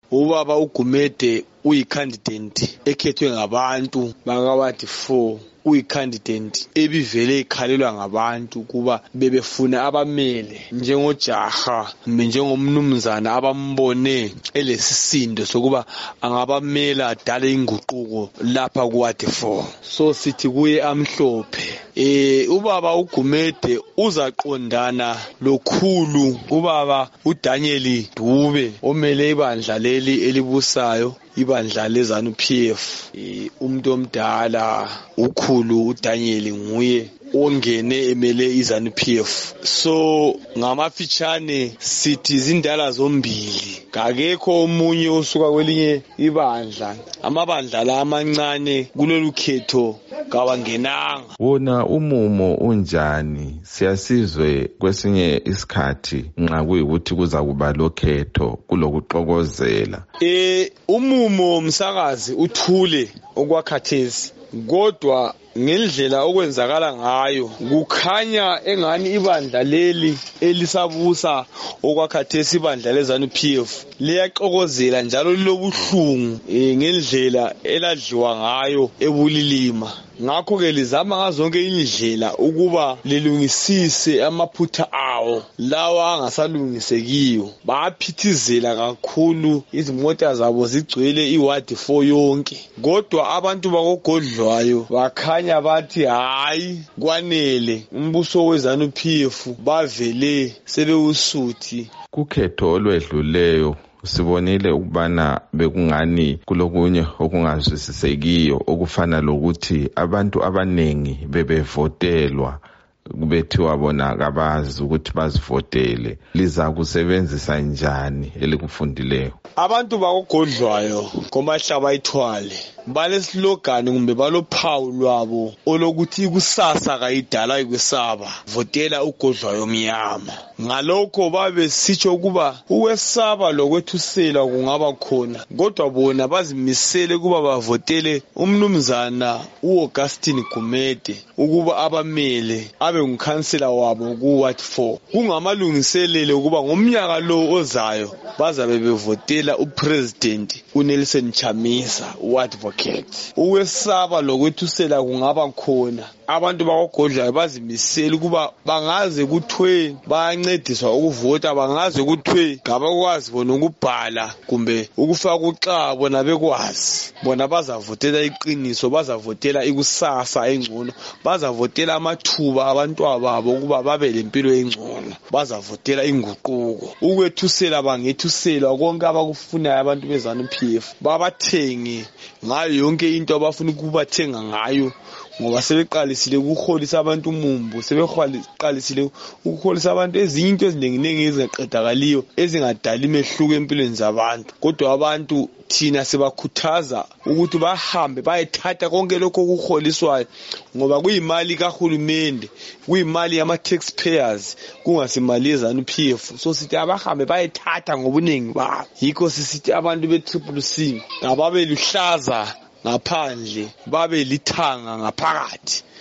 ubaba uGumede uyicandidate ekhethwe ngabantu bakawadi 4, uyicandidate ebivele ikhalelwa ngabantu kuba bebefuna abamele njengojaha njengomnumzana abambone elesisindo sokuba angabamela adale inguquko lapha kuwadi 4. So sithi kuye amhlophe. Ubaba uGumede uzaqondana lokhulu ubaba uDaniel Dube omele ibandla leli elibusayo, ibandla leZANU-PF. Umuntu omdala ukhulu uDaniel nguye ongene emele iZANU-PF. So ngamafitshane sithi izindala zombili, kakekho omunye osuka kwelinye ibandla. Amabandla la amancane kulolu khetho kawangenanga. Wona umumo unjani? Siyasizwe kwesinye isikhathi nxa kuyikuthi kuza kuba lokhetho kulokuxokozela. Umumo msakazi uthule okwakhathesi, kodwa ngendlela okwenzakala ngayo kukhanya engani ibandla leli elisabusa okwakhathesi, ibandla leZANU-PF liyaxokozela njalo lilobuhlungu ngendlela eladliwa ngayo ebulilima. Ngakho-ke lizama ngazonke indlela ukuba lilungisise amaphutha awo lawa angasalungisekiyo. Baphithizela kakhulu, izimota zabo zigcwele iwadi 4 yonke, kodwa abantu bakogodlwayo bakhanya bathi hayi kwanele, umbuso weZANU-PF bavele sebewusuthi. Kukhetho olwedluleyo sibonile ukubana bekungani kulokunye okungazwisisekiyo okufana lokuthi abantu abanengi bebevotelwa, kubethiwa bona kabazi ukuthi bazivotele. Liza kusebenzisa njani elikufundileyo? Abantu bakogodlwayo komahlaba ithwale balesilogan kumbe balophawu lwabo olokuthi ikusasa kayidala ikwesaba, votela ugodlwayo mnyama. Ngalokho babe sitsho ukuba ukwesaba lokwethusela kungaba khona, kodwa bona bazimisele ukuba bavotele umnumzana uAugustine Gumede ukuba abamele abe ngukhansela wabo kuward 4. Kungamalungiselele ukuba ngomnyaka lo ozayo bazabe bevotela upresident uNelson Chamisa uadvocate. Ukwesaba lokwethusela kungaba khona. Abantu bakogodlwayo bazimisele ukuba bangaze kuthwe bayancediswa ukuvota, bangaze kuthwe ngabakwazi bona ukubhala kumbe ukufaka uxa bona bekwazi, bona bazavotela iqiniso, bazavotela ikusasa engcono, bazavotela amathuba abantwana babo ukuba babe lempilo engcono, bazavotela inguquko. Ukwethusela bangethuselwa konke abakufunayo abantu beZANU-PF, babathenge ngayo yonke into abafuna ukubathenga ngayo, ngoba sebeqalisile ukuholisa abantu umumbu, sebeqalisile ukuholisa abantu ezinye into ezinenginengi ezingaqedakaliyo ezingadala imehluko empilweni zabantu. Kodwa abantu thina sibakhuthaza ukuthi bahambe bayethatha konke lokho okuholiswayo, ngoba kuyimali kahulumende, kuyimali yama-taxpayers, kungasimali yeZANU-PF. So sithi abahambe bayethatha ngobuningi babo. Yikho sisithi abantu be-CCC ababe luhlaza ngaphandle babe lithanga ngaphakathi.